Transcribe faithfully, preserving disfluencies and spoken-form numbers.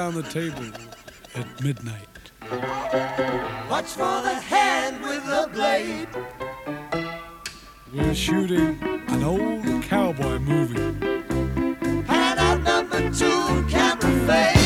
around the table at midnight. Watch for the hand with the blade. We're shooting an old cowboy movie. Hand out number two, camera fade.